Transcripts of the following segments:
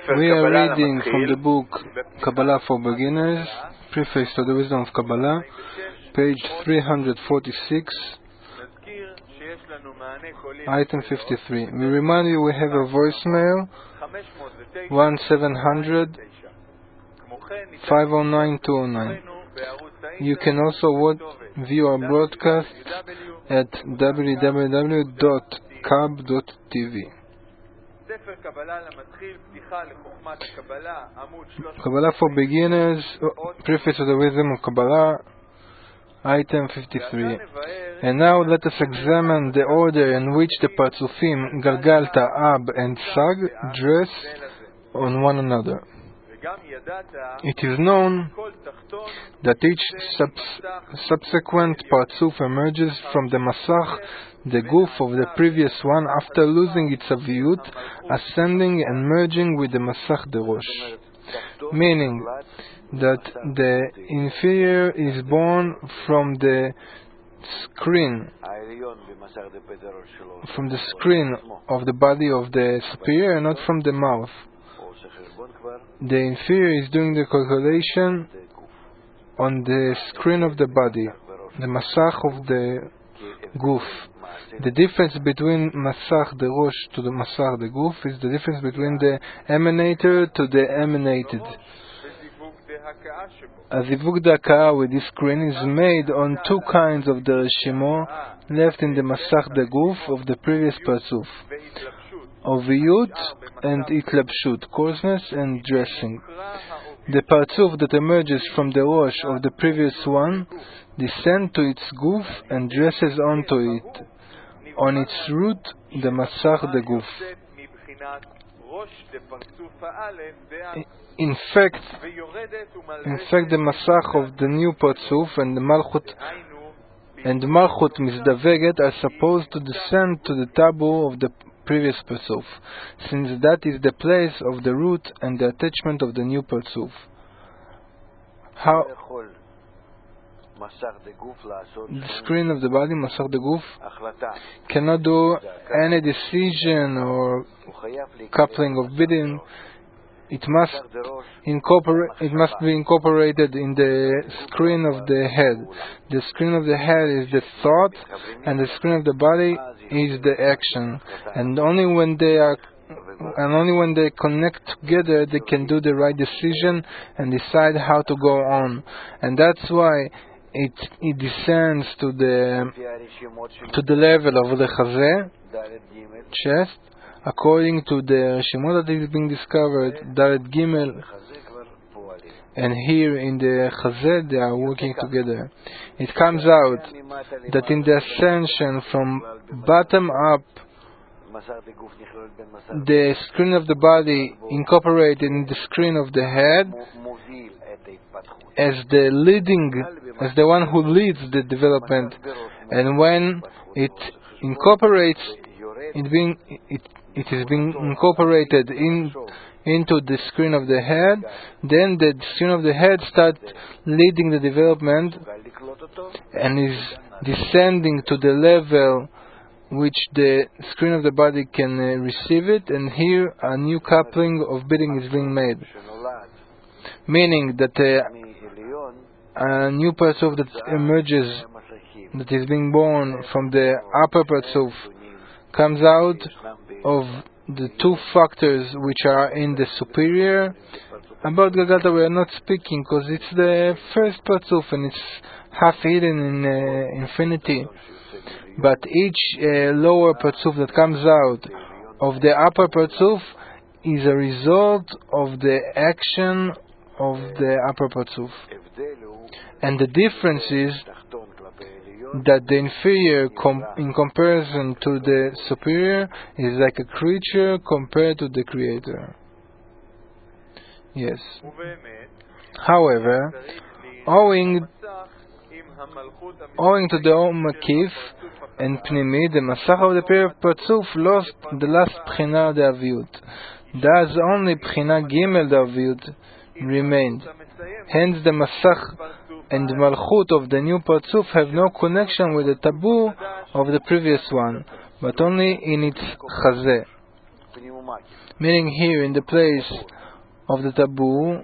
We are reading from the book Kabbalah for Beginners, Preface to the Wisdom of Kabbalah, page 346, item 53. We remind you we have a voicemail 1700 509 209. You can also view our broadcast at www.kab.tv. Kabbalah for Beginners, Preface to the Wisdom of Kabbalah, item 53. And now let us examine the order in which the Parzufim, Galgalta, Ab, and Sag dress on one another. It is known that each subsequent Parzuf emerges from the Masach, the goof of the previous one, after losing its Aviyut, ascending and merging with the Masach the Rosh. Meaning that the inferior is born from the screen of the body of the superior and not from the mouth. The inferior is doing the calculation on the screen of the body, the Masach of the goof. The difference between Masach the Rosh to the Masach the goof is the difference between the emanator to the emanated. A zivug da'akah with this screen is made on two kinds of the Reshimo left in the Masach the goof of the previous Parzuf: Oviyut and Itlabshut, coarseness and dressing. The Parzuf that emerges from the Rosh of the previous one descends to its goof and dresses onto it, on its root, the Masach the goof. In fact, the Masach of the new Parzuf and the Malchut Mizdaveget are supposed to descend to the Tabu of the previous Parzuf, since that is the place of the root and the attachment of the new Parzuf. How the screen of the body, Masach the goof, cannot do any decision or coupling of bidding. It must be incorporated in the screen of the head. The screen of the head is the thought, and the screen of the body is the action. And only when they connect together, they can do the right decision and decide how to go on. And that's why it descends to the level of the chazeh, chest, according to the Reshimot that is being discovered, Dalet Gimel, and here in the chazeh they are working together. It comes out that in the ascension from bottom up, the screen of the body incorporated in the screen of the head as the one who leads the development, and when it is being incorporated into the screen of the head, then the screen of the head starts leading the development and is descending to the level which the screen of the body can receive it, and here a new coupling of bidding is being made. Meaning that a new Parzuf that emerges, that is being born from the upper Parzuf, comes out of the two factors which are in the superior. About Galgalta we are not speaking because it's the first Parzuf and it's half hidden in infinity. But each lower Parzuf that comes out of the upper Parzuf is a result of the action of the upper Parzuf. And the difference is that the inferior in comparison to the superior is like a creature compared to the creator. Yes. However, owing to the Makif and Pnimi, the Masach of the Parzuf lost the last Bchina of the Aviyut. Thus only Bchina Gimel the Aviyut remained. Hence the Masach and Malchut of the new Parzuf have no connection with the Tabu of the previous one, but only in its Chazeh. meaning here in the place of the taboo,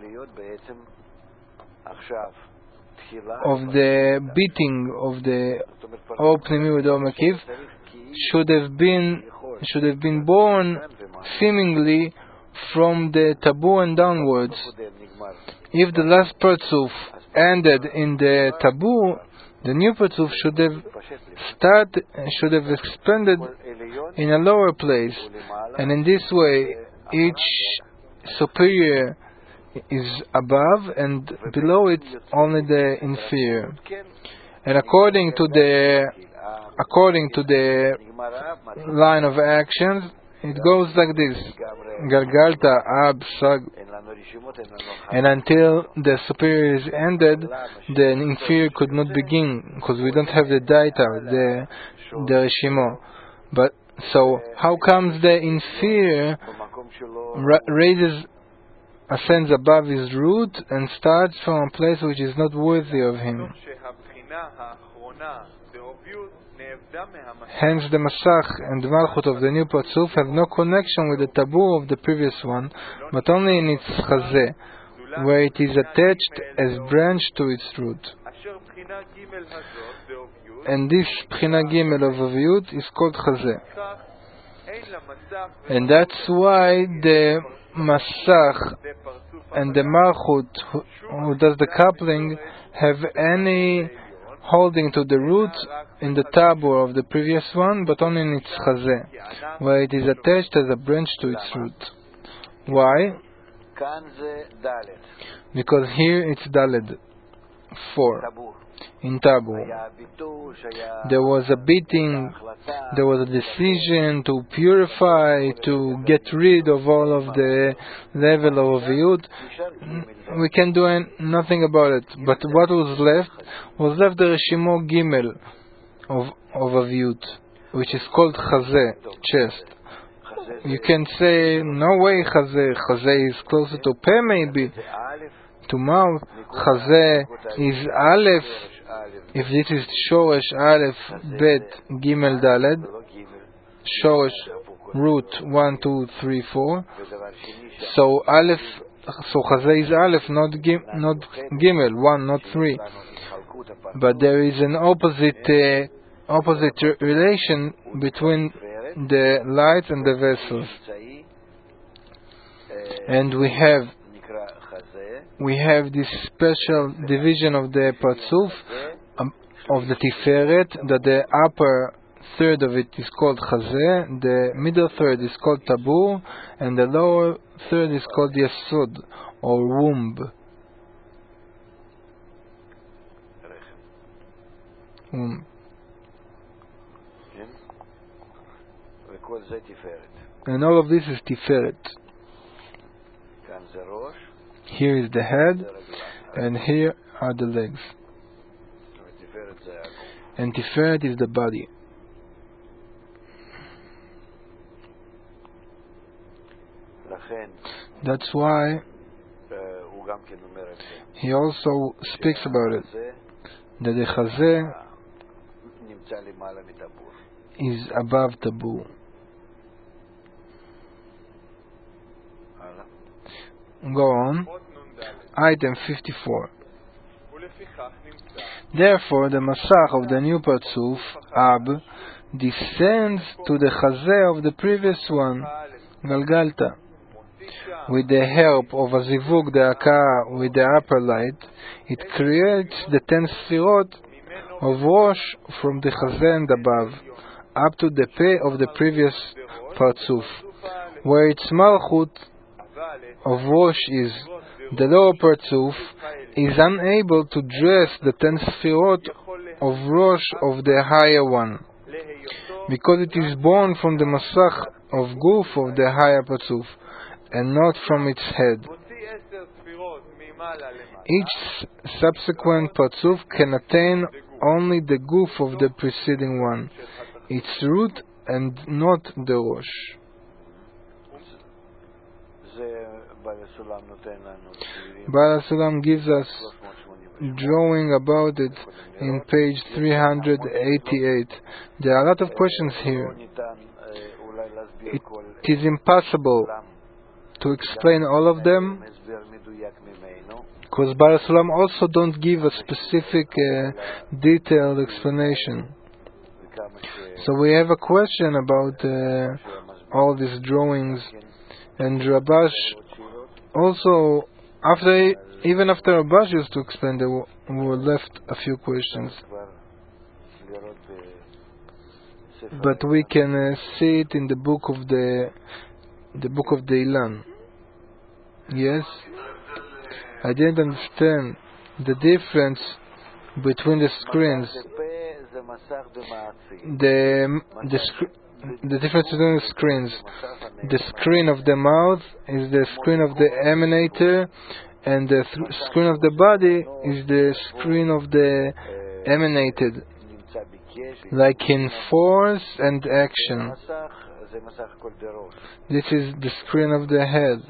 of the beating of the Or Pnimi with Or Makif, should have been born seemingly from the taboo and downwards. If the last Parzuf ended in the taboo, the new Parzuf should have expanded in a lower place, and in this way each superior is above and below it only the inferior. And according to the line of actions, it goes like this: Galgalta, Ab, Sag, and until the superior is ended, the inferior could not begin, because we don't have the Daita, the Reshimo. But so, how comes the inferior ascends above his root and starts from a place which is not worthy of him? Hence the Masach and the Malchut of the new Parzuf have no connection with the taboo of the previous one, but only in its Chazeh, where it is attached as branch to its root. And this Bchina Gimel of Aviyut is called Chazeh. And that's why the Masach and the Malchut, who does the coupling, have any holding to the root in the tabor of the previous one, but only in its chazeh, where it is attached as a branch to its root. Why? Because here it's Daled, 4, in tabor. There was a beating, there was a decision to purify, to get rid of all of the level of Aviyut. We can do nothing about it. But what was left the Reshimo Gimel of Aviyut, which is called Chazeh, chest. You can say, no way Chazeh. Chazeh is closer to Peh maybe, to mouth. Chazeh is Aleph. If this is Shoresh Aleph Bet Gimel Daled, Shoresh root 1, 2, 3, 4. So Chazeh is Aleph, not Gimel, 1, not 3. But there is an opposite relation between the lights and the vessels. And we have this special division of the Parzuf, of the Tiferet, that the upper third of it is called Chazeh, the middle third is called Tabur, and the lower third is called Yesod, or womb. And all of this is Tiferet. Here is the head, and here are the legs. And Tiferet is the body. That's why he also speaks about it, that the Chazeh is above Taboo. Go on. Item 54. Therefore, the Masach of the new Parzuf, Ab, descends to the Chazeh of the previous one, Galgalta. With the help of a Zivug the Akah with the upper light, it creates the 10 Sfirot of Rosh from the Chazeh and above, up to the Peh of the previous Parzuf, where its Malchut of Rosh is. The lower Parzuf is unable to dress the 10 Sfirot of Rosh of the higher one, because it is born from the Masach of Guf of the higher Parzuf, and not from its head. Each subsequent Parzuf can attain only the Guf of the preceding one, its root, and not the Rosh. Baal HaSulam gives us drawing about it in page 388. There are a lot of questions here. It is impossible to explain all of them, because Baal Sulam also don't give a specific detailed explanation. So we have a question about all these drawings, and Rabash also, even after Rabash used to explain, there were left a few questions. But we can see it in the book of the Ilan. Yes, I didn't understand the difference between the screens. The difference between the screens. The screen of the mouth is the screen of the emanator, and the screen of the body is the screen of the emanated, like in force and action. This is the screen of the head,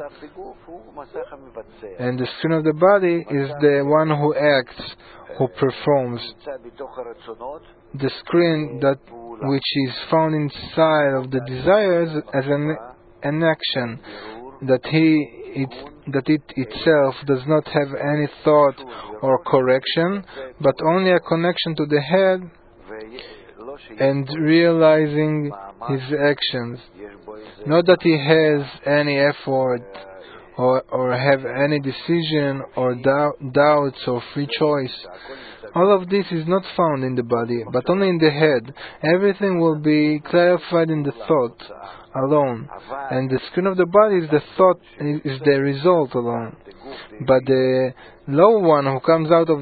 and the screen of the body is the one who acts, who performs. The screen which is found inside of the desires as an action, that it itself does not have any thought or correction, but only a connection to the head and realizing his actions. Not that he has any effort or have any decision or doubts or free choice. All of this is not found in the body, but only in the head. Everything will be clarified in the thought alone, and the screen of the body is the thought, is the result alone. But the low one who comes out,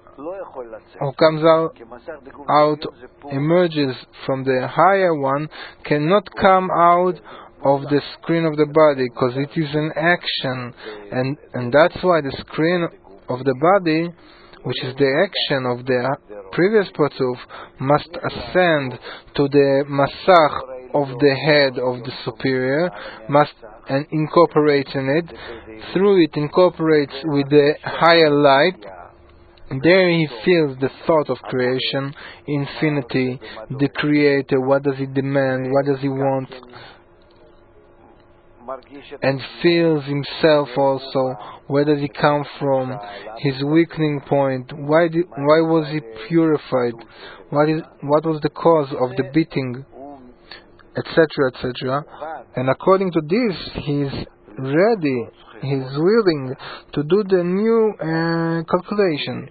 emerges from the higher one, cannot come out of the screen of the body, because it is an action, and that's why the screen of the body, which is the action of the previous Parzuf, must ascend to the Masach of the head of the superior, and incorporates in it. Through it incorporates with the higher light. There he feels the thought of creation, infinity, the creator, what does he demand, what does he want, and feels himself also, where does he come from, his weakening point, why was he purified, what was the cause of the beating, etc., etc. And according to this, he is ready, he is willing to do the new calculation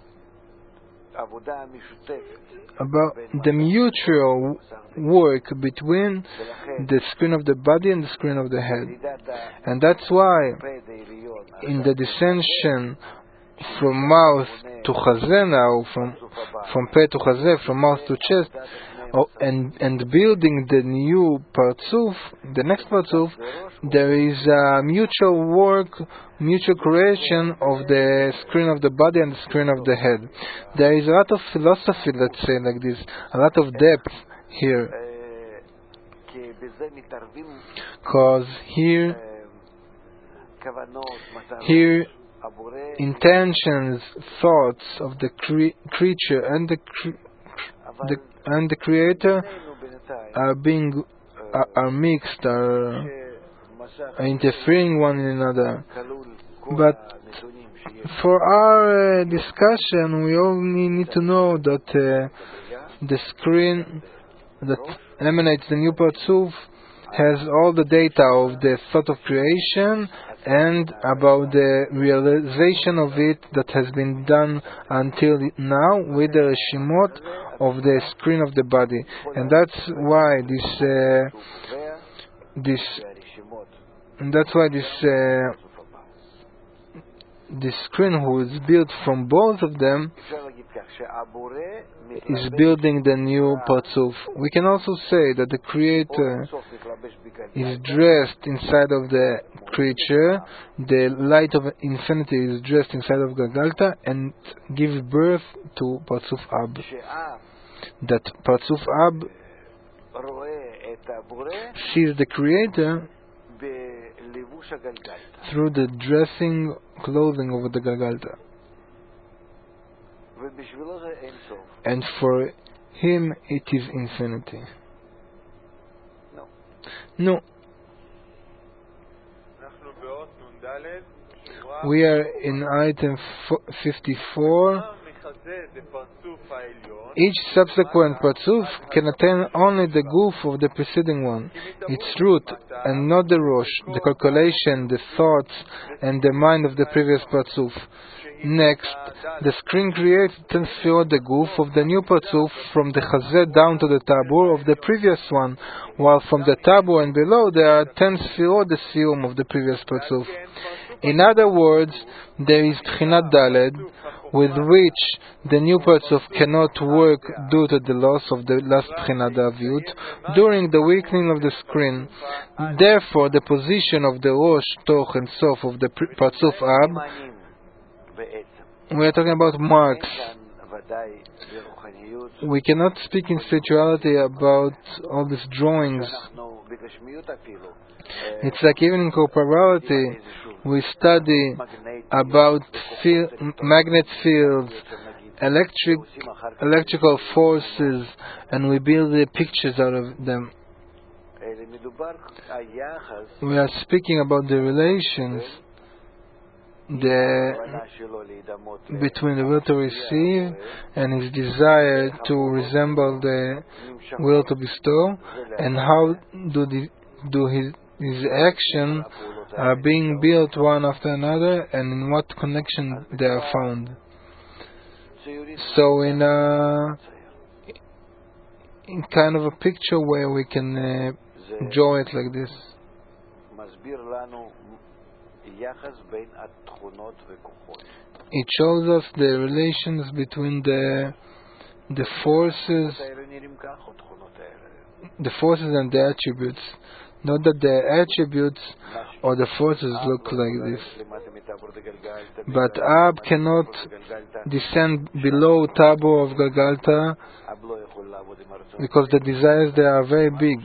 about the mutual work between the screen of the body and the screen of the head. And that's why in the descension from mouth to chazeh now, from peh to chazeh, from mouth to chest, and building the new Parzuf, the next Parzuf, there is a mutual work, mutual creation of the screen of the body and the screen of the head. There is a lot of philosophy, let's say like this, a lot of depth here. Because here intentions, thoughts of the creature and the creator are mixed, are interfering one in another. But for our discussion, we only need to know that the screen that emanates the new Parzuf has all the data of the thought of creation and about the realization of it that has been done until now with the Reshimot of the screen of the body. And that's why this screen, who is built from both of them, is building the new Parzuf. We can also say that the Creator is dressed inside of the creature, the light of infinity is dressed inside of Galgalta, and gives birth to Parzuf Ab. That Parzuf Ab sees the Creator through the dressing clothing of the Galgalta. And for him it is infinity. No. We are in item 54. Each subsequent Parzuf can attain only the goof of the preceding one, its root, and not the Rosh, the calculation, the thoughts, and the mind of the previous Parzuf. Next, the screen creates 10 sfirot, the goof of the new Parzuf, from the Chazeh down to the Tabur of the previous one, while from the Tabur and below there are 10 sfirot, the siyum of the previous Parzuf. In other words, there is Bchinat Daled, with which the new Parzuf cannot work due to the loss of the last Bchinat Avyut during the weakening of the screen. Therefore, the position of the Rosh, Toch, and Sof of the Parzuf Ab, we are talking about marks. We cannot speak in spirituality about all these drawings. It's like even in corporality, we study about magnet fields, electrical forces, and we build the pictures out of them. We are speaking about the relations between the will to receive and his desire to resemble the will to bestow, and how do his action are being built one after another, and in what connection they are found. So in kind of a picture where we can draw it like this. It shows us the relations between the forces and the attributes. Not that the attributes or the forces look like this. But Ab cannot descend below Tabor of Galgalta because the desires there are very big.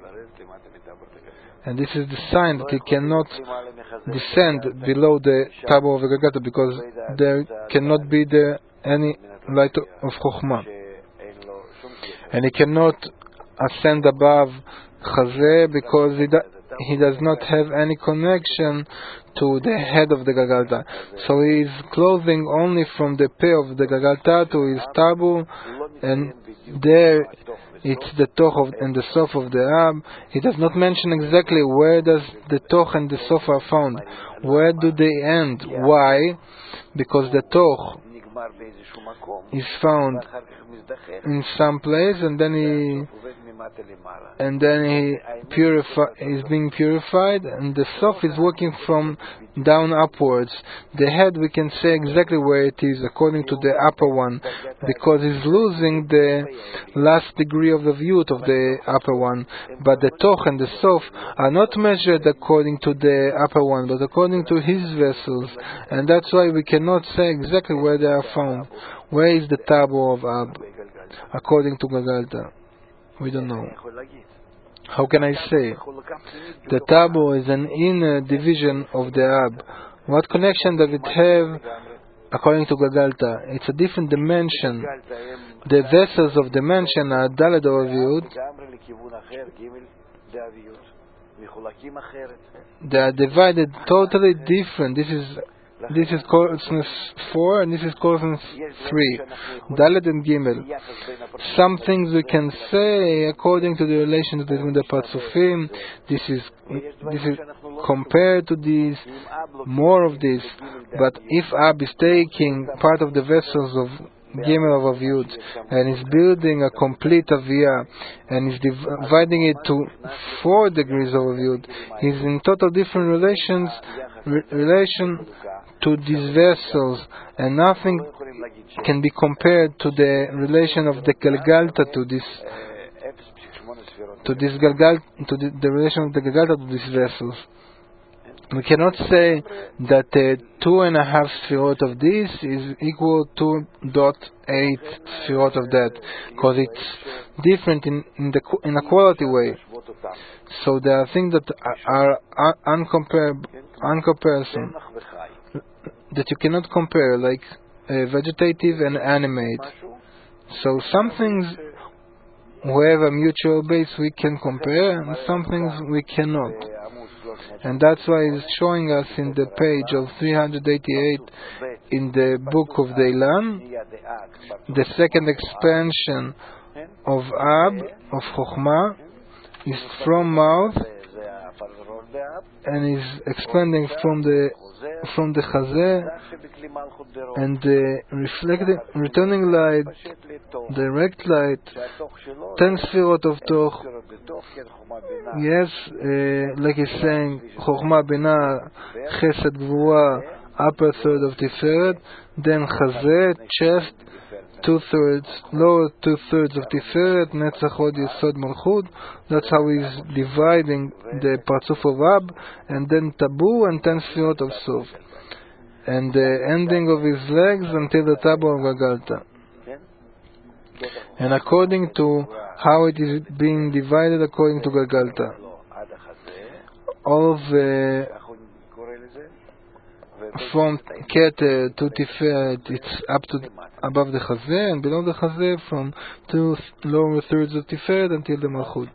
And this is the sign that he cannot descend below the Tabor of Galgalta because there cannot be there any light of Chokhmah. And he cannot ascend above Chazeh because he does not have any connection to the head of the Galgalta. So he is clothing only from the pay of the Galgalta to his Tabur, and there it's the Toch and the Sof of the Ab. He does not mention exactly where does the Toch and the Sof are found. Where do they end? Why? Because the Toch is found in some place, and then he is being purified, and the Sof is working from down upwards. The head, we can say exactly where it is according to the upper one, because he's losing the last degree of the Vyut of the upper one. But the Toch and the Sof are not measured according to the upper one, but according to his vessels, and that's why we cannot say exactly where they are found. Where is the Tabor of Ab according to Galgalta? We don't know. How can I say? The Tabor is an inner division of the Ab. What connection does it have according to Galgalta? It's a different dimension. The vessels of the dimension are Daled or Avyut. They are divided totally different. This is closeness 4 and this is closeness 3. Dalet and Gimel. Some things we can say according to the relations between the Parzufim. This is compared to this, more of this. But if Ab is taking part of the vessels of Gimel of Avyut and is building a complete Aviyah and is dividing it to 4 degrees of Avyut, he's in total different relation to these vessels, and nothing can be compared to the relation of the Galgalta to the relation of the Galgalta to these vessels. We cannot say that 2.5 sfirot of this is equal to 2.8 sfirot of that, because it's different in a quality way. So there are things that are uncomparison, that you cannot compare, like vegetative and animate. So some things we have a mutual base we can compare, and some things we cannot. And that's why it's showing us in the page of 388 in the book of Deilan, the second expansion of Ab, of Chokhmah, is from mouth and is expanding from the Chazeh, and the returning light, direct light, 10 Sfirot of Toch. Yes, like he's saying, Chokhmah, Binah, Chesed, Gvura, upper third of Tiferet, then Chazeh, chest, 2/3, lower 2/3 of Tiferet, Netzach, Hod, Yesod, Malchut. That's how he's dividing the Parzuf of Ab, and then Tabu and 10 Sfirot of Sof. And the ending of his legs until the Tabu of Gagalta. And according to how it is being divided according to Gagalta, all of from Keter to Tiferet, it's up to above the Chazeh, and below the Chazeh from 2 lower thirds of Tiferet until the Malchut.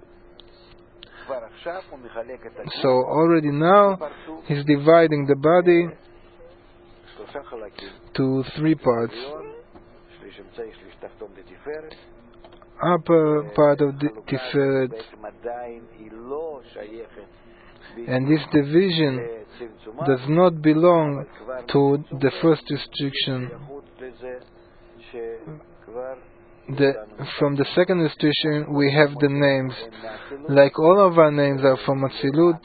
So already now he's dividing the body to 3 parts. Upper part of the Tiferet, and this division does not belong to the first restriction. From the second restriction we have the names. Like all of our names are from Atzilut,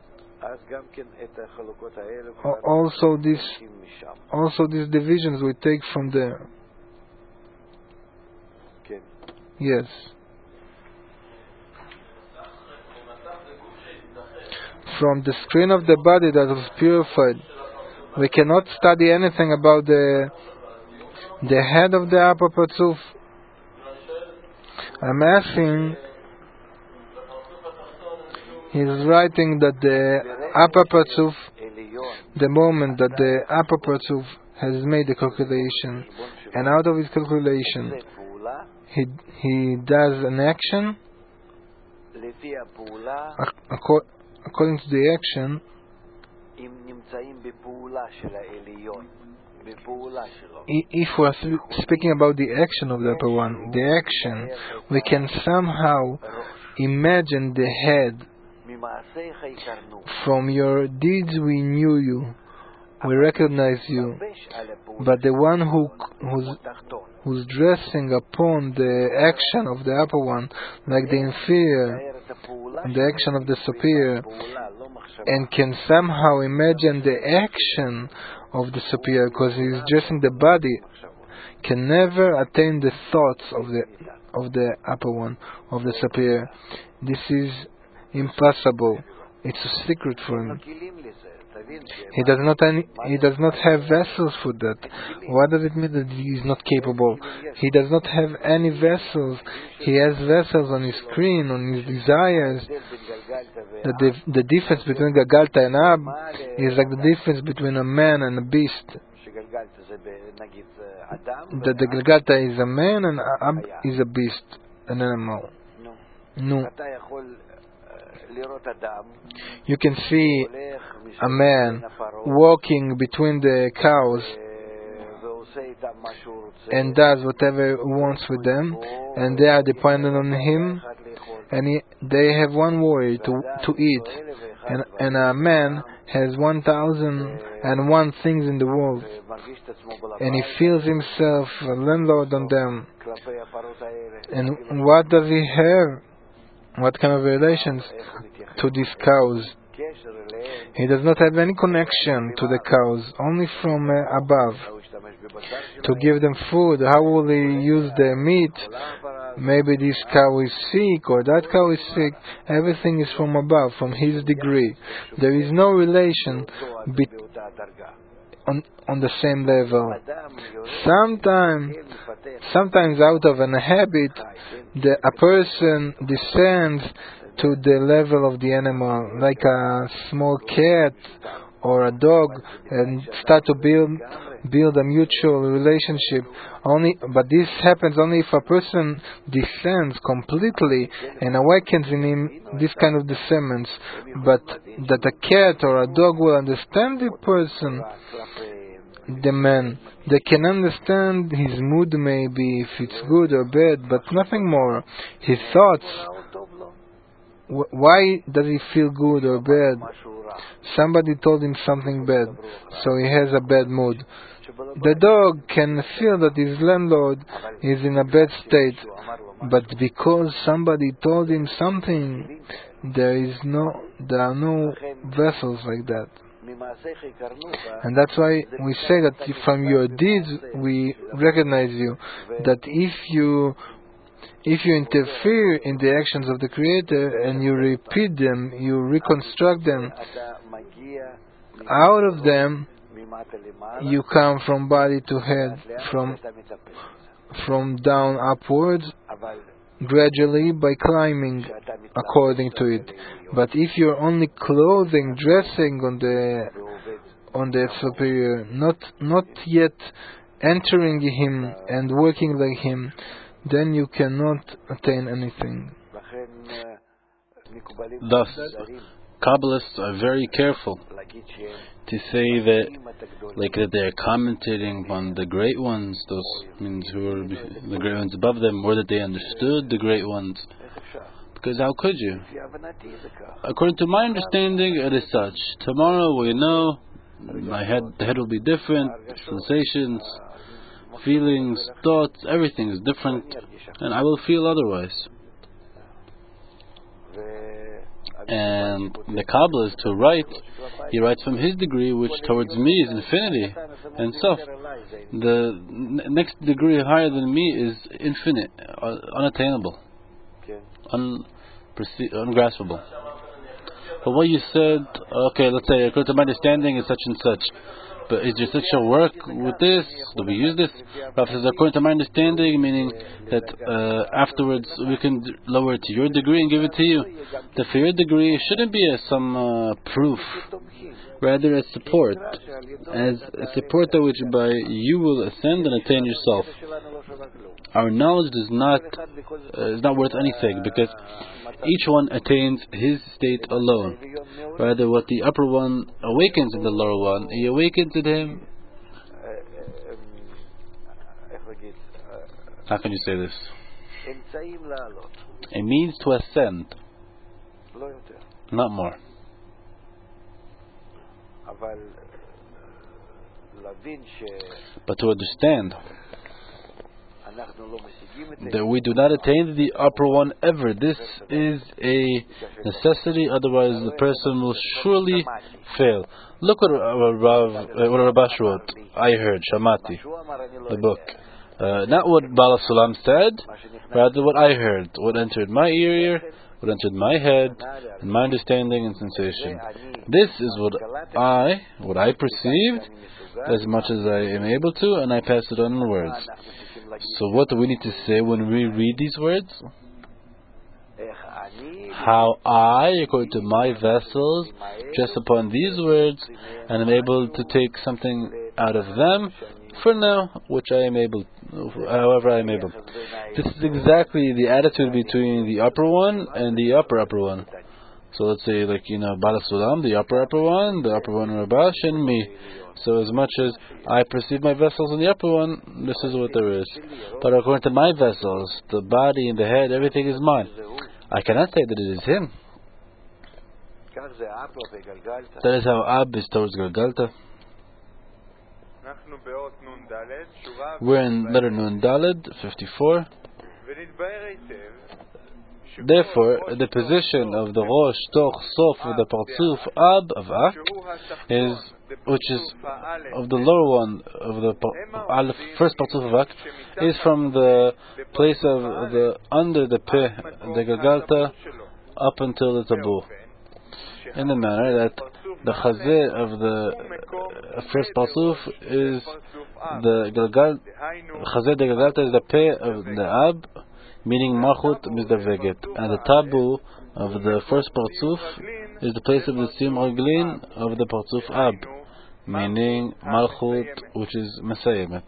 also these divisions we take from there. Yes. From the screen of the body that was purified, we cannot study anything about the head of the upper Parzuf. I'm asking, he's writing that the upper Parzuf, the moment that the upper Parzuf has made the calculation, and out of his calculation he does an action, according to the action, if we are speaking about the action of the upper one, the action, we can somehow imagine the head. From your deeds we knew you, we recognize you, but the one who's dressing upon the action of the upper one, like the inferior, the action of the superior, and can somehow imagine the action of the superior because he is dressing the body, can never attain the thoughts of the upper one, of the superior. This is impossible. It's a secret for him. He does not have vessels for that. What does it mean that he is not capable? He does not have any vessels. He has vessels on his screen, on his desires. The difference between Gagalta and Ab is like the difference between a man and a beast. That the Gagalta is a man and Ab is a beast, an animal. No. You can see a man walking between the cows and does whatever he wants with them, and they are dependent on him, and they have one worry, to eat, and a man has 1,001 things in the world, and he feels himself a landlord on them. And what does he have? What kind of relations to these cows? He does not have any connection to the cows, only from above. To give them food, how will he use their meat? Maybe this cow is sick or that cow is sick. Everything is from above, from his degree. There is no relation on the same level. Sometimes out of an habit, a person descends to the level of the animal, like a small cat or a dog, and start to build build a mutual relationship. But this happens only if a person descends completely and awakens in him this kind of discernment. But that a cat or a dog will understand the person, the man. They can understand his mood, maybe if it's good or bad, but nothing more. His thoughts. Why does he feel good or bad? Somebody told him something bad, so he has a bad mood. The dog can feel that his landlord is in a bad state, but because somebody told him something, there are no vessels like that. And that's why we say that from your deeds we recognize you. That if you interfere in the actions of the Creator and you repeat them, you reconstruct them, out of them you come from body to head, from down upwards, gradually by climbing according to it. But if you're only clothing, dressing on the superior, not yet entering him and working like him, then you cannot attain anything. Thus, Kabbalists are very careful to say that they are commentating on the great ones, those means who are the great ones above them, or that they understood the great ones. Because how could you? According to my understanding, it is such. Tomorrow we know the head will be different, sensations, feelings, thoughts, everything is different, and I will feel otherwise. And the Kabbalist who writes, he writes from his degree, which towards me is infinity and Sof. The next degree higher than me is infinite, unattainable, ungraspable. But what you said, okay, let's say according to my understanding is such and such. But is there such a work with this? Do we use this? Rav says, according to my understanding, meaning that afterwards we can lower it to your degree and give it to you. That for your degree it shouldn't be some proof, rather as support that which by you will ascend and attain yourself. Our knowledge is not worth anything, because each one attains his state alone. Rather, what the upper one awakens in the lower one, he awakens in him. How can you say this? It means to ascend, not more. But to understand that we do not attain the upper one ever. This is a necessity, otherwise the person will surely fail. Look what Rabash wrote. I heard, Shamati, the book. Not what Bala Sulam said, rather what I heard, what entered my ear, what entered my head, and my understanding and sensation. This is what I perceived, as much as I am able to, and I pass it on in words. So what do we need to say when we read these words? How I, according to my vessels, dress upon these words, and am able to take something out of them, for now, which I am able, however I am able. This is exactly the attitude between the upper one and the upper one. So let's say, Bala Sulam, the upper one Rabash, and me. So as much as I perceive my vessels in the upper one, this is what there is. But according to my vessels, the body and the head, everything is mine. I cannot say that it is him. That is how Ab is towards Galgalta. We're in letter Nun Daled, 54. Therefore, the position of the Rosh, Toch, Sof, of the Partzuf, Ab, of Ak, which is of the lower one, of the first Partzuf of Ak, is from the place of the under the Peh, the Galgalta, up until the Tabu. In the manner that the Chazeh of the first Partzuf is the Galgal, Chazeh de Galgalta is the Peh of the Ab, meaning Malchut Mizdaveget, and the Tabu of the first Partzuf is the place of the Sim Raglin of the Partzuf Ab, meaning Malchut, which is Mesayemet.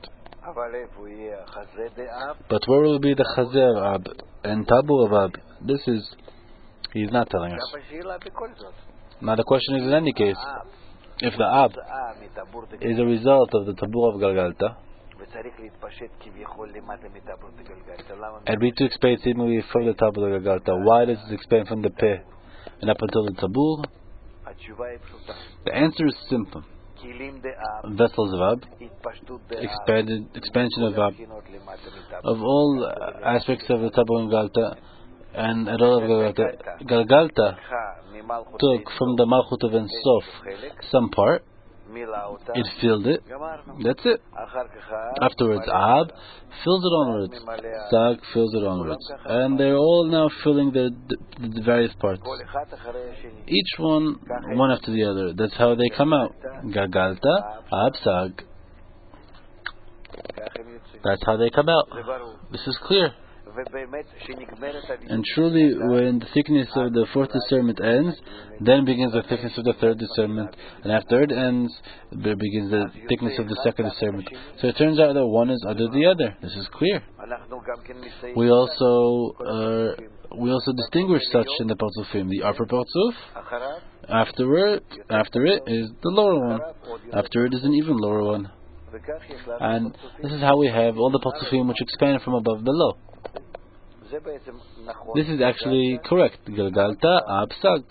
But where will be the Chazer of Ab and Tabu of Ab? He's not telling us. Now the question is, in any case, if the Ab is a result of the Tabur of Galgalta, and we to explain seemingly from the Tabur of Galgalta, why does it explain from the Peh and up until the Tabur? The answer is simple. Vessels of Ab, expansion of Ab, of all aspects of the Tabur and Galgalta, and at all of Galgalta. Galgalta took from the Malchut of Ein Sof some part, it filled it, that's it. Afterwards, Ab fills it onwards, Sag fills it onwards, and they're all now filling the various parts. Each one after the other. That's how they come out. Galgalta, Ab, Sag. That's how they come out. This is clear. And truly, when the thickness of the fourth discernment ends, then begins the thickness of the third discernment, and after it ends, there begins the thickness of the second discernment. So it turns out that one is under the other. This is clear. We also distinguish such in the Partzufim. The upper Partzuf, after it is the lower one. After it is an even lower one. And this is how we have all the Partzufim which expand from above below. This is actually correct. Galgalta, Ab, Sag.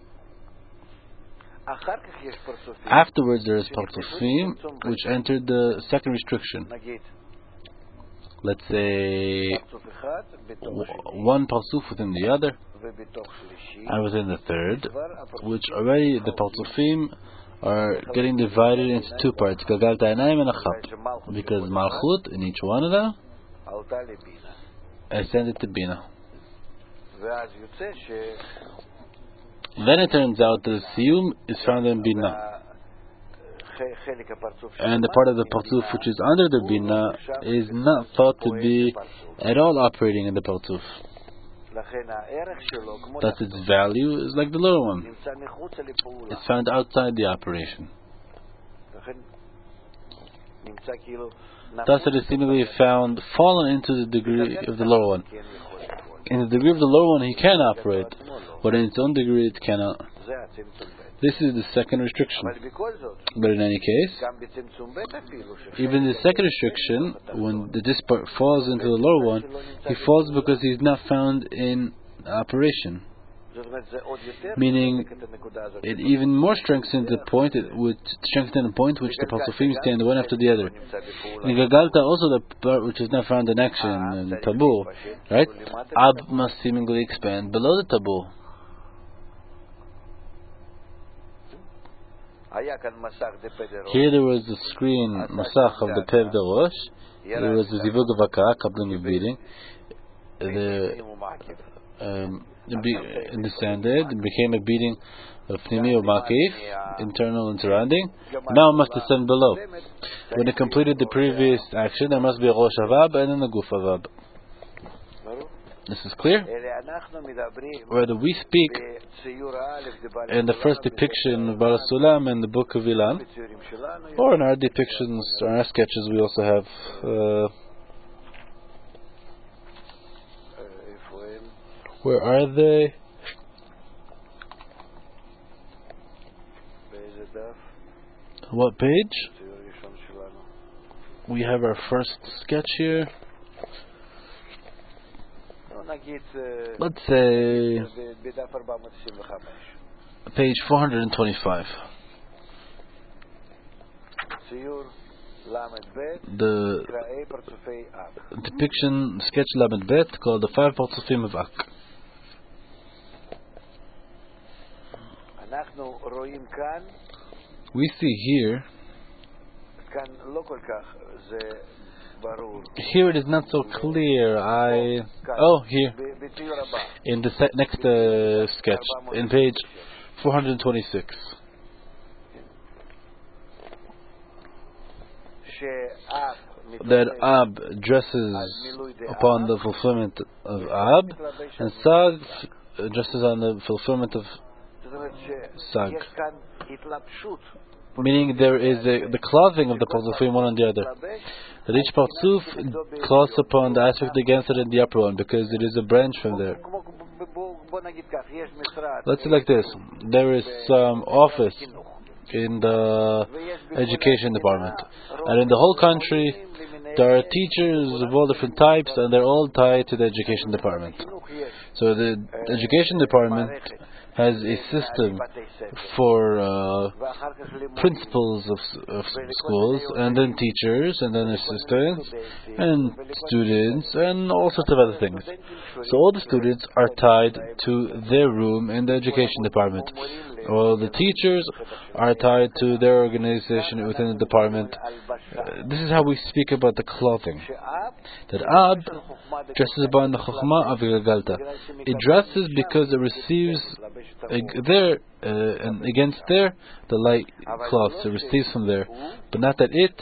Afterwards there is Partzufim which entered the second restriction. Let's say one Partzuf within the other, and within the third, which already the Partzufim are getting divided into two parts, Galgalta Einayim and Achab, because Malchut in each one of them ascended to Bina. Then it turns out that the Siyum is found in Bina, and the part of the Partzuf which is under the Bina is not thought to be at all operating in the Partzuf. Thus its value is like the lower one. It's found outside the operation. Thus it is seemingly found fallen into the degree of the lower one. In the degree of the lower one he can operate, but in its own degree it cannot. This is the second restriction. But in any case, even the second restriction, when this part falls into the lower one, he falls because he is not found in operation. Meaning, it even more strengthens the point, which the Partzufim stand one after the other. In Galgalta, also the part which is not found in action, in the Tabur, right? Ab must seemingly expand below the Tabur. Here there was the screen, Masach of the Pev de Rosh. There was the Zivug of Akah, coupling of beating. It descended and became a beating of Pnimi or Makif, internal and surrounding. Now it must descend below. When it completed the previous action, there must be a Rosh Avab and then a Guf Avab. This is clear? Whether we speak in the first depiction of Baal Sulam in the book of Ilan, or in our depictions, our sketches, we also have where are they? What page? We have our first sketch here. Let's say page 425. The depiction, sketch Lamed Bet, called the 5 Partzufim of Ak. We see here. Here it is not so clear. Here in the next sketch, in page 426. That Ab dresses upon the fulfillment of Ab, and Sag dresses on the fulfillment of Sag. meaning there is the clothing of the Parzufim one on the other. That each Parzuf clothes upon the aspect against it in the upper one, because it is a branch from there. Let's say like this. There is some office in the education department, and in the whole country there are teachers of all different types, and they're all tied to the education department. So the education department has a system for principals of schools, and then teachers, and then assistants, and students, and all sorts of other things. So all the students are tied to their room in the education department. All the teachers are tied to their organization within the department. This is how we speak about the clothing. That Ab dresses upon the Chokhmah of Galgalta. It dresses because it receives there and against there the light cloths. It receives from there, but not that it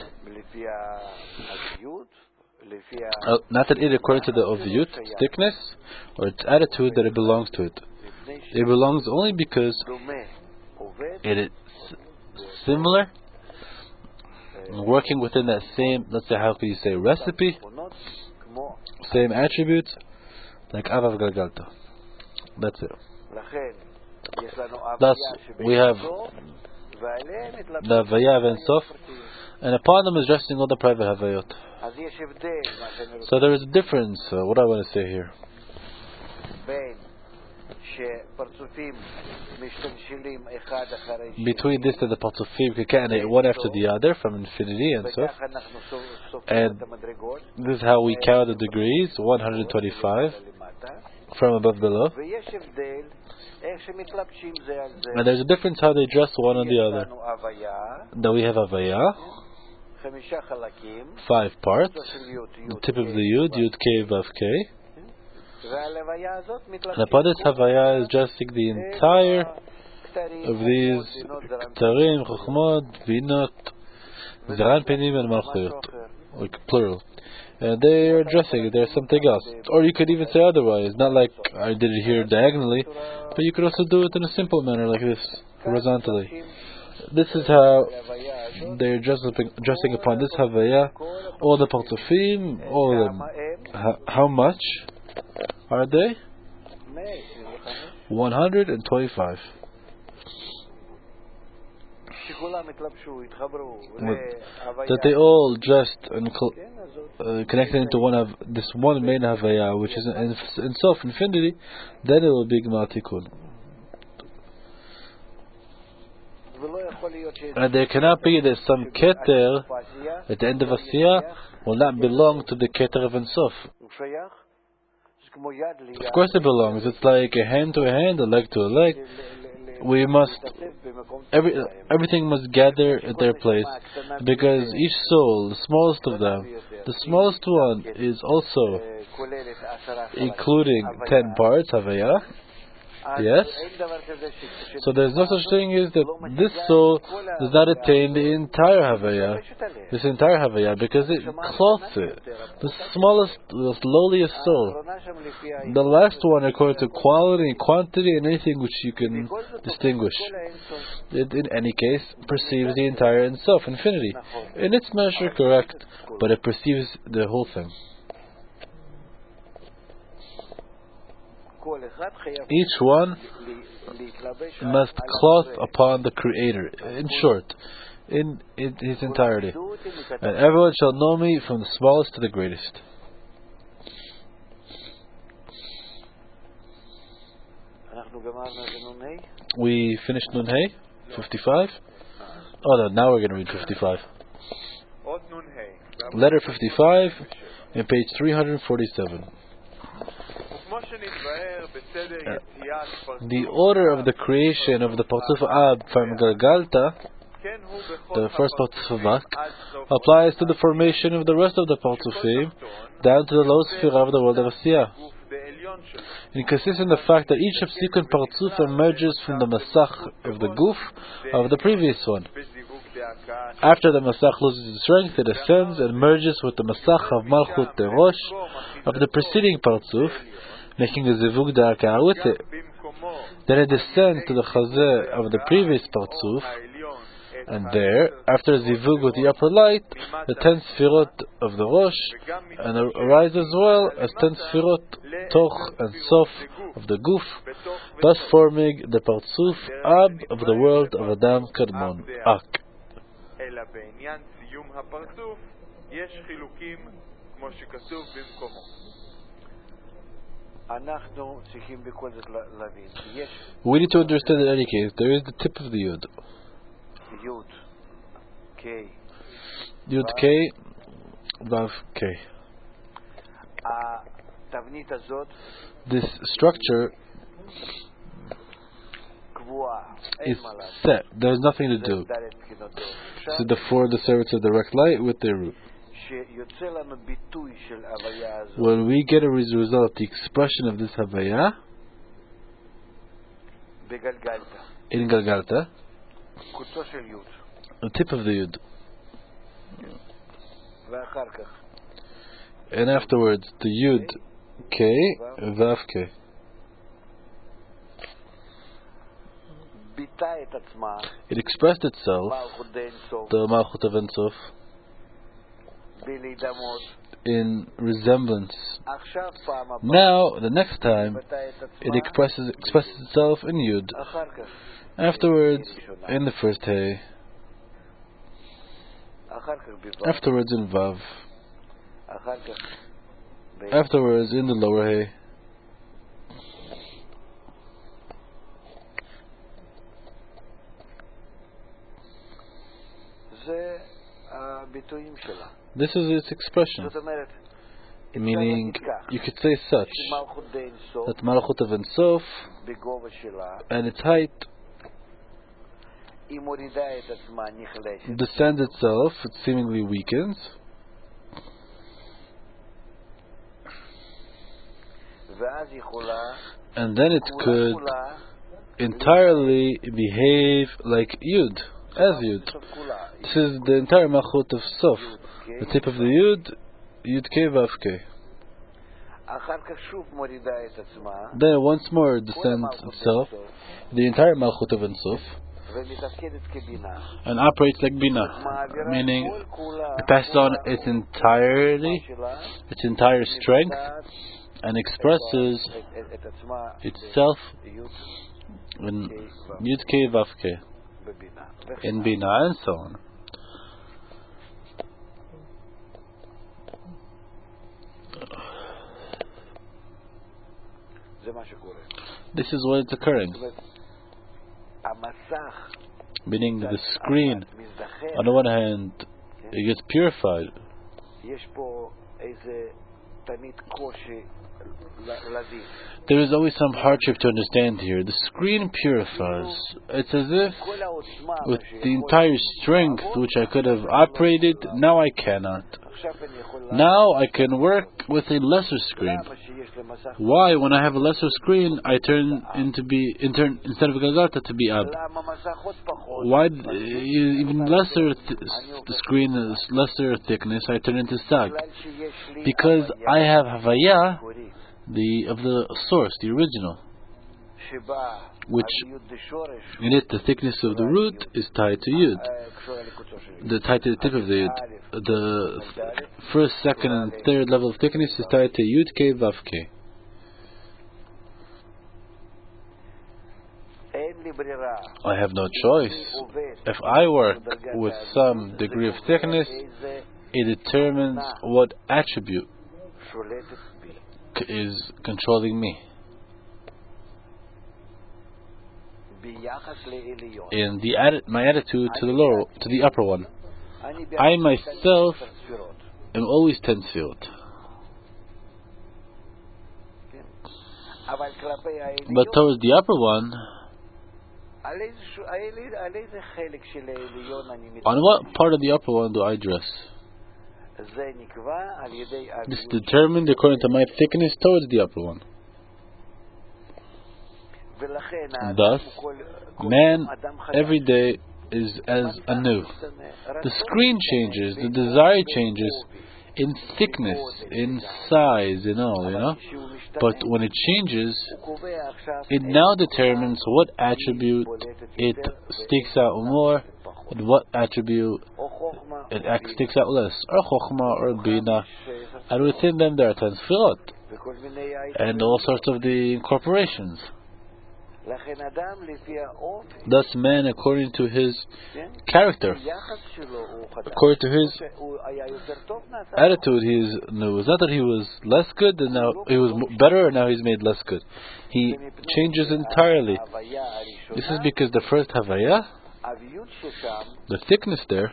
according to the oviyut, thickness, or its attitude that it belongs to it. It belongs only because it is similar, working within that same, let's say, how could you say, recipe, same attributes, like Avav Galgalta. That's it. Thus, we have the Havaya of Ein Sof, and upon them is resting all the private Havayot. So there is a difference, what I want to say here. Between this and the Parzufim Kekane, one after the other, from infinity and so. And this is how we count the degrees, 125, from above below. And there's a difference how they dress one on the other. Now we have Havaya, 5 parts, the tip of the Yud, Yud K, Vav K. And upon this Havaya is dressing the entire of these Ktarim, Chokhmot, Vinot, Zeran Penim and Malchut, like plural. And they are dressing, there's something else. Or you could even say otherwise, not like I did it here diagonally, but you could also do it in a simple manner like this, horizontally. This is how they're dressing upon this Havaya, all the Parzufim, all of them. How much are they? 125. That they all dressed and connected into one of this one main Havaya, which is in Sof infinity, then it will be Gmar Tikkun. And there cannot be that some Keter at the end of Asiyah will not belong to the Keter of Ein Sof. Of course it belongs. It's like a hand to a hand, a leg to a leg. We must, everything must gather at their place, because each soul, the smallest of them, the smallest one is also including 10 parts, Havaya. Yes? So there's no such thing as that this soul does not attain the entire Havaya, this entire Havaya, because it clothes it. The smallest, the lowliest soul. The last one, according to quality and quantity and anything which you can distinguish, it in any case perceives the entire Ein Sof, infinity. In its measure, correct, but it perceives the whole thing. Each one must cloth upon the Creator, in short, in his entirety. And everyone shall know me from the smallest to the greatest. We finished Nun Hey, 55. Oh no, now we're going to read 55. Letter 55, in page 347. The order of the creation of the Parzuf Ab from Galgalta, the first Parzuf Vak, applies to the formation of the rest of the Parzufim down to the low Sphira of the world of Asiyah. It consists in the fact that each subsequent Parzuf emerges from the Masach of the Guf of the previous one. After the Masach loses its strength, it ascends and merges with the Masach of Malchut Terosh of the preceding Parzuf, making a Zivug Da'akah with it. Then it descends to the Chazeh of the previous Parzuf, And there, after Zivug with the upper light, the 10 Sfirot of the Rosh, and arise as well as 10 Sfirot Toch and Sof of the Guf, thus forming the Partsuf Ab of the world of Adam Kadmon, Ak. We need to understand in any case, there is the tip of the Yud. Yud K, Vav K. This structure is set. There is nothing to do. So therefore the servants of direct light with their root. When we get a result, the expression of this Havaya in Galgalta, the tip of the Yud, and afterwards the Yud K, Vav K. It expressed itself, the Malchut of Ein Sof, in resemblance. Now, the next time, it expresses itself in Yud. Afterwards, in the first Hey. Afterwards in Vav. Afterwards in the lower Hey. This is its expression. Meaning, you could say such, that Malchut of Ein Sof, and its height, descends itself, it seemingly weakens, and then it could entirely behave like Yud, as Yud. This is the entire Malchut of Sof, the tip of the Yud, Yud K Vav K. Then once more it descends itself, the entire Malchut of Ein Sof, and operates like Bina, meaning it passes on its entirety, its entire strength, and expresses itself in Yud K Vav K, in Bina, and so on. This is what is occurring. Meaning the screen, on the one hand, it gets purified. There is always some hardship to understand here. The screen purifies. It's as if with the entire strength which I could have operated, now I cannot. Now I can work with a lesser screen. Why, when I have a lesser screen, I turn instead of Galgalta to be Ab? Why, even lesser screen, lesser thickness, I turn into Sag? Because I have Havaya, of the source, the original, which in it the thickness of the root is tied to Yud, tied to the tip of the Yud. The first, second, and third level of thickness is tied to Yud K Vav K. I have no choice. If I work with some degree of thickness, it determines what attribute is controlling me. In my attitude to the upper one, I myself am always 10 Sfirot. But towards the upper one, on what part of the upper one do I dress? This is determined according to my thickness towards the upper one. Thus, man every day is as anew. The screen changes, the desire changes in thickness, in size, in all, But when it changes, it now determines what attribute it sticks out more in what attribute it sticks out less, or Chokhmah or Bina, and within them there are 10 Sfirot, and all sorts of the incorporations. Thus man, according to his character, according to his attitude, he is new. It's not that he was less good and now he was better and now he's made less good. He changes entirely. This is because the first Havaya, the thickness there,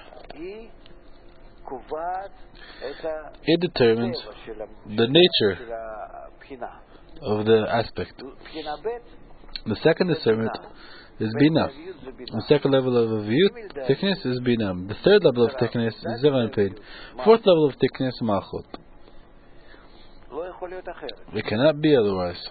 it determines the nature of the aspect. The second discernment is Bina. The second level of Aviyut, thickness, is Bina. The third level of thickness is Zev Anpin. Fourth level of thickness, Malchut. It cannot be otherwise.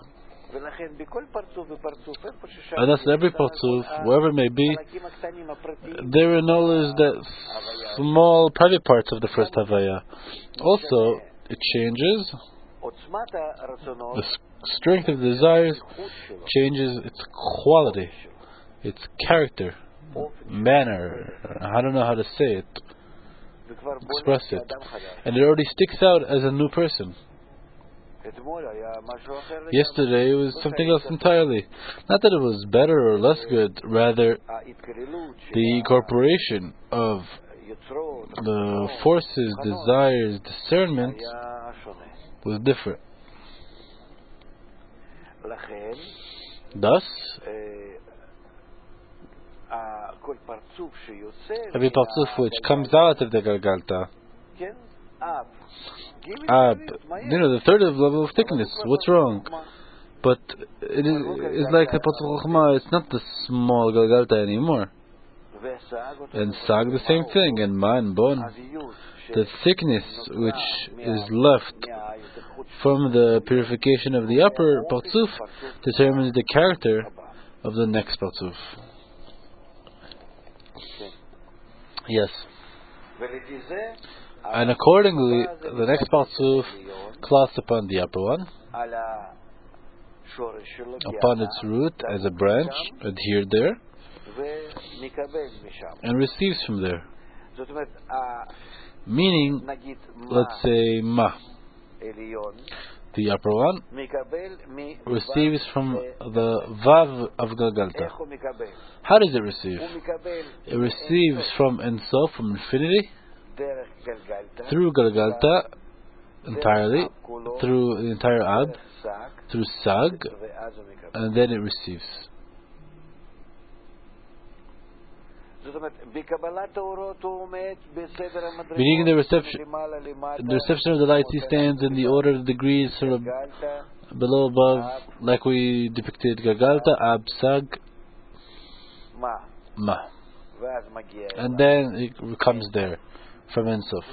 And thus, every Partzuf, wherever it may be, there acknowledges that small private parts of the first Havaya. Also, it changes. The strength of desires changes its quality, its character, manner. I don't know how to say it, express it. And it already sticks out as a new person. Yesterday it was something else entirely. Not that it was better or less good, rather the incorporation of the forces, desires, discernment was different. Thus, every Partzuf which comes out of the Galgalta, the third level of thickness, what's wrong? But it's like the Partzuf Chokhmah, it's not the small Galgalta anymore. And Sag the same thing, and Ma and Bon, the thickness which is left from the purification of the upper Partzuf determines the character of the next Partzuf. Yes. And accordingly, the next Partzuf clasps upon the upper one, upon its root as a branch adhered there, and receives from there. Meaning, let's say Ma, the upper one, receives from the Vav of Galgalta. How does it receive? It receives from Ein Sof, from infinity, through Galgalta entirely, through the entire Ab, through Sag, and then it receives. Meaning the reception of the light, he stands in the order of degrees, sort of below, above, like we depicted Galgalta, Ab, Sag, Ma. And then it comes there, from Ein Sof.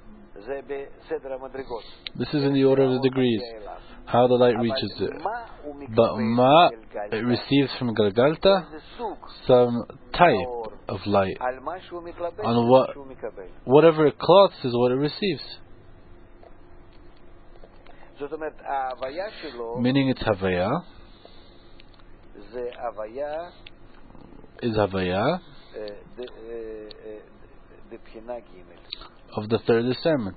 This is in the order of the degrees, how the light reaches it. But Ma, it receives from Galgalta some type of light. On whatever it cloths is what it receives. Meaning its Havaya is Havaya of the third discernment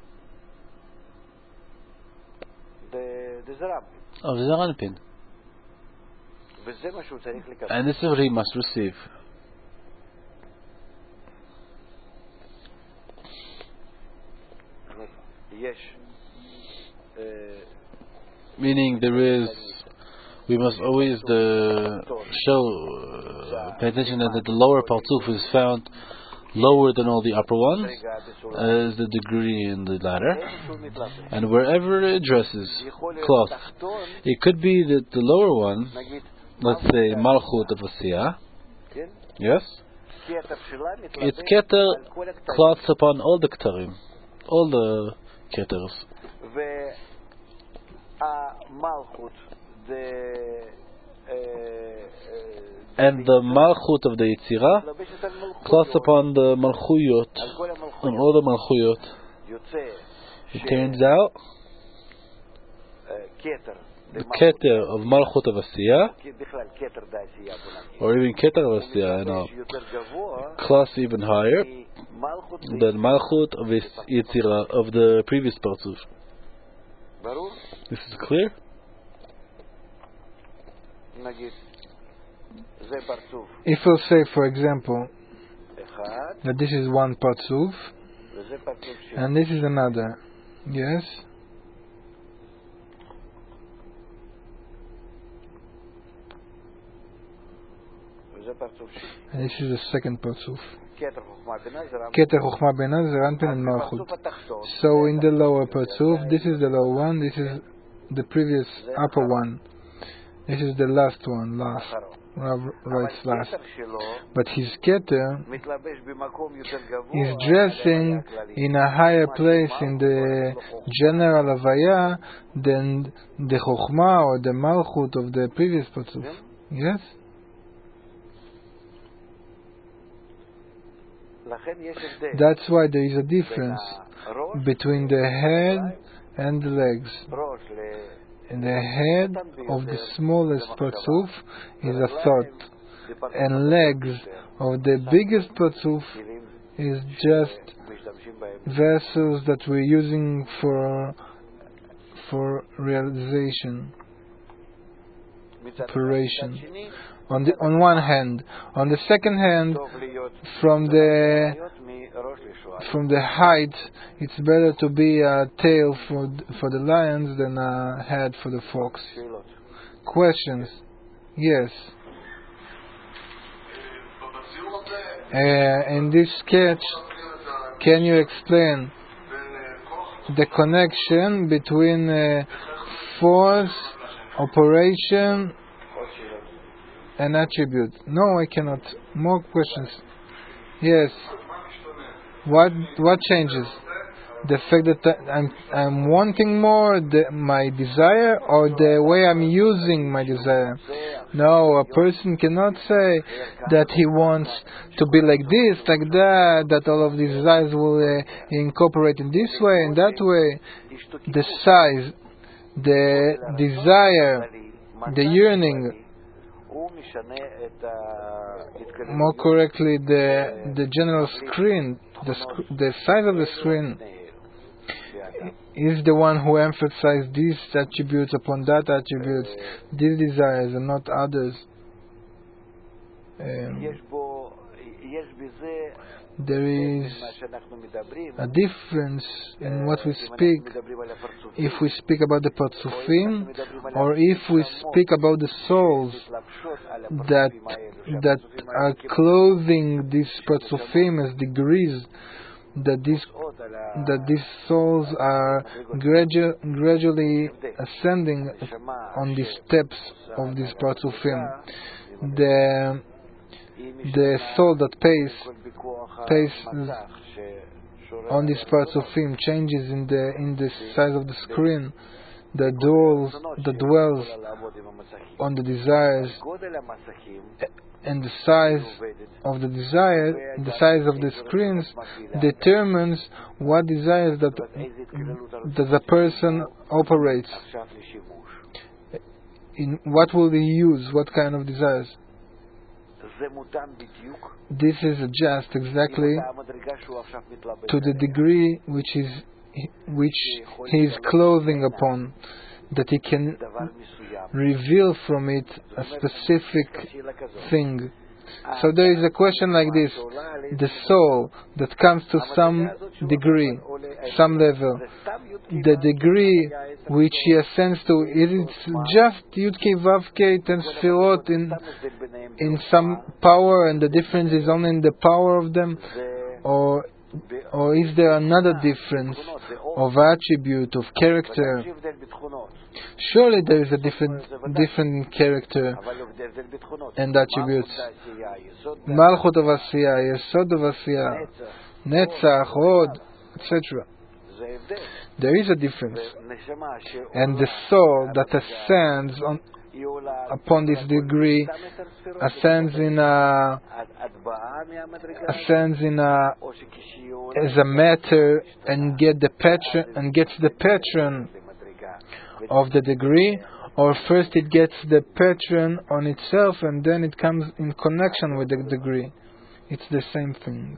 of Zev Anpin, and this is what he must receive. Meaning we must always pay attention that the lower Partzuf is found lower than all the upper ones, as the degree in the ladder. And wherever it addresses cloth, it could be that the lower one, let's say Malchut of Asiyah, yes, its Keter cloths upon all the Ketarim, all the Keters. And the Malchut of the Yetzirah cloths upon the Malchuyot, on all the Malchuyot. It turns out the Keter of Malchut of Asiya, or even Keter of Asiya, in a class even higher than Malchut of Yetzirah, of the previous Parzuf. This is clear? If we'll say, for example, that this is one Parzuf, and this is another, yes? And this is the second Parzuf. Keter Chochma Bina, Zeranpin and Malchut. So in the lower Parzuf, this is the lower one, this is the previous upper one. This is the last one, right last. But his Keter is dressing in a higher place in the general Havaya than the Chochma or the Malchut of the previous Parzuf. Yes? That's why there is a difference between the head and the legs. And the head of the smallest Parzuf is a thought, and legs of the biggest Parzuf is just vessels that we're using for realization, operation. On one hand, on the second hand, from the height, it's better to be a tail for the lions than a head for the fox. Questions? Yes. In this sketch, can you explain the connection between force, operation, and attribute? No, I cannot. More questions? Yes. What changes? The fact that I'm wanting more, my desire, or the way I'm using my desire? No, a person cannot say that he wants to be like this, like that all of these desires will incorporate in this way and that way. The size, the desire, the yearning, more correctly, the general screen, the size of the screen is the one who emphasizes these attributes upon that attributes, these desires and not others. There is a difference in what we speak, if we speak about the Parzufim or if we speak about the souls that are clothing these Parzufim as degrees, that these souls are gradually ascending on the steps of these Parzufim. The soul that pays on these Parzufim changes in the size of the screen that dwells on the desires, and the size of the desire, the size of the screens determines what desires that the person operates. In what will he use? What kind of desires? This is adjust exactly to the degree which he is clothing upon, that he can reveal from it a specific thing. So there is a question like this: the soul that comes to some degree, some level, the degree which he ascends to, is it just Yud-Kei Vav-Kei 10 Sefirot in some power, and the difference is only in the power of them, or is there another difference of attribute, of character? Surely there is a different character and attributes. Malchut of Asiya, Yesod of Asiya, Netzach, Hod, etc. There is a difference. And the soul that ascends upon this degree ascends as a matter and gets the pattern of the degree, or first it gets the pattern on itself and then it comes in connection with the degree. It's the same thing.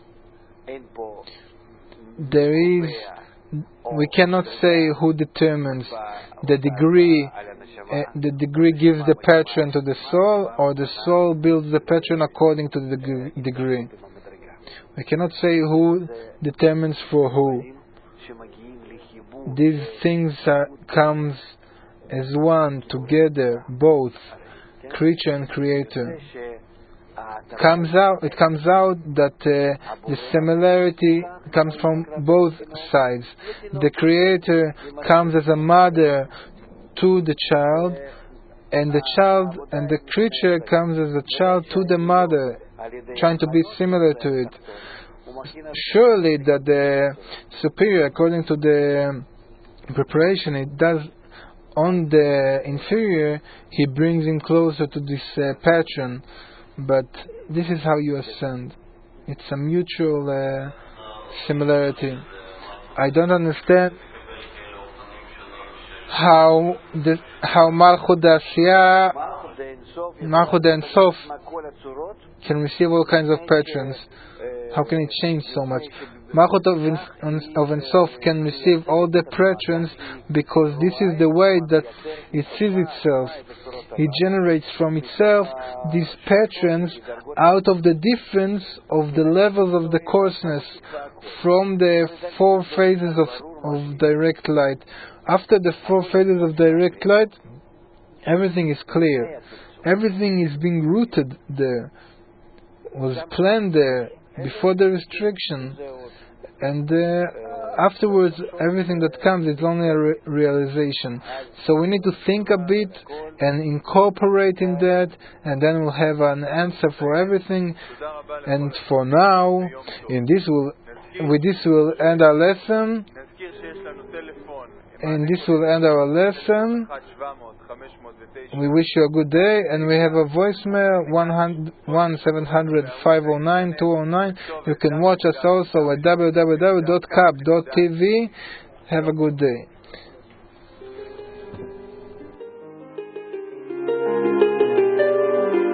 We cannot say who determines the degree. The degree gives the pattern to the soul, or the soul builds the pattern according to the degree. We cannot say who determines for who. These things comes as one, together, both creature and creator. It comes out that the similarity comes from both sides. The creator comes as a mother to the child, and the child and the creature comes as a child to the mother, trying to be similar to it. Surely that the superior, according to the preparation it does on the inferior, he brings him closer to this pattern. But this is how you ascend. It's a mutual similarity. I don't understand how Malchut Asiyah, Malchut Ein Sof can receive all kinds of patterns. How can it change so much? Malchut of Ein Sof can receive all the patterns because this is the way that it sees itself. It generates from itself these patterns out of the difference of the levels of the coarseness from the 4 phases of direct light. After the 4 phases of direct light, everything is clear. Everything is being rooted there, was planned there before the restriction, and afterwards everything that comes is only a realization. So we need to think a bit and incorporate in that, and then we'll have an answer for everything. And for now, with this we'll end our lesson. We wish you a good day, and we have a voicemail 1-700-509-209. You can watch us also at www.kap.tv. Have a good day.